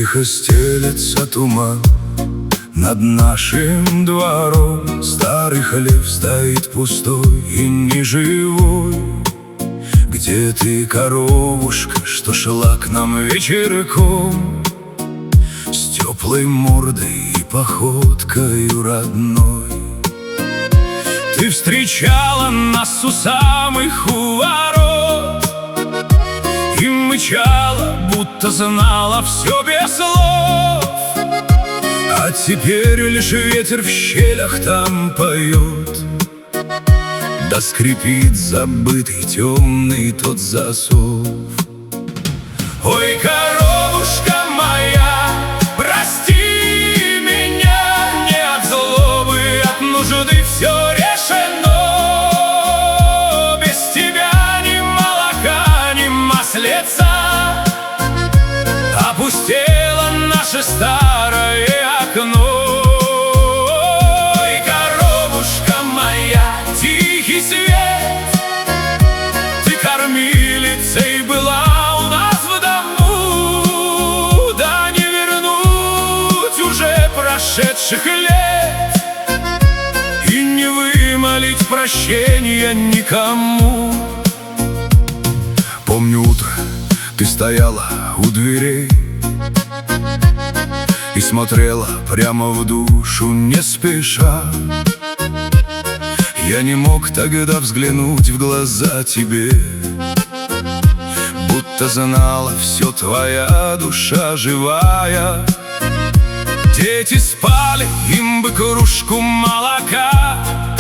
Тихо стелется туман над нашим двором. Старый хлев стоит пустой и неживой. Где ты, коровушка, что шла к нам вечерком, с теплой мордой и походкою родной? Ты встречала нас у самых ворот и мычала, будто знала все без слов. А теперь лишь ветер в щелях там поет, да скрипит забытый темный тот засов. Ой, коровушка моя, прости меня, не от злобы, от нужды все решено. Без тебя ни молока, ни маслица, опустело наше старое окно. Ой, коровушка моя, тихий свет, ты кормилицей была у нас в дому. Да не вернуть уже прошедших лет и не вымолить прощения никому. Помню утро, ты стояла у дверей и смотрела прямо в душу не спеша. Я не мог тогда взглянуть в глаза тебе, будто знала все твоя душа живая. Дети спали, им бы кружку молока,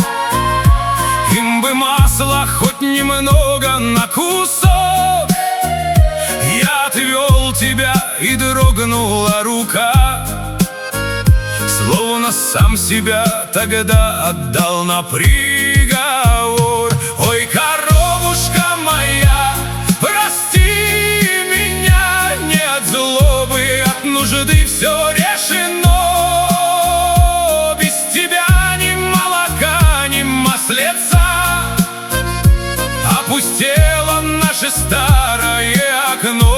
им бы масла хоть немного на кусок. Я отвел тебя, и дрогнула рука, словно сам себя тогда отдал на приговор. Ой, коровушка моя, прости меня, не от злобы, от нужды все решено. Без тебя ни молока, ни маслица, опустело наше старое окно.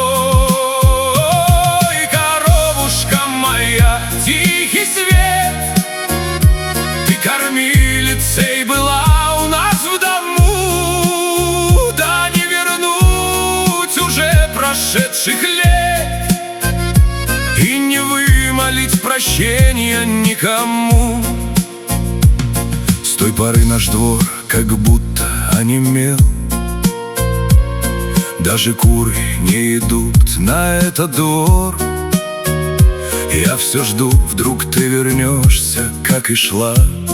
Тихий свет, ты кормилицей была у нас в дому. Да не вернуть уже прошедших лет и не вымолить прощения никому. С той поры наш двор как будто онемел, даже куры не идут на этот двор. Я все жду, вдруг ты вернешься, как и шла.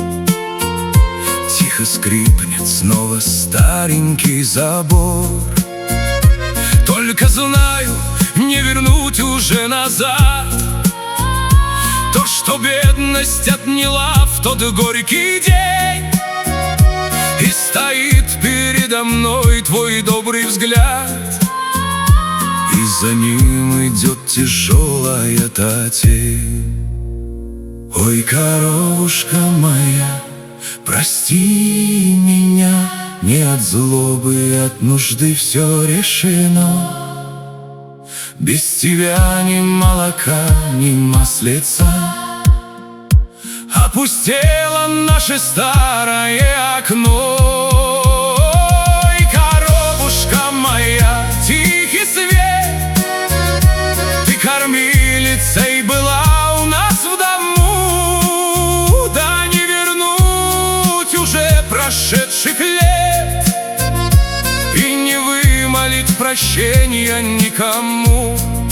Тихо скрипнет снова старенький забор. Только знаю, не вернуть уже назад то, что бедность отняла в тот горький день. И стоит передо мной твой добрый взгляд, и за ним идет тяжелая та тень. Ой, коровушка моя, прости меня, не от злобы, от нужды все решено. Без тебя ни молока, ни маслица, опустело наше старое окно. Ой, коровушка моя, тихий свет, ты кормилицей была у нас в дому. Да не вернуть уже прошедших лет и не вымолить прощения никому.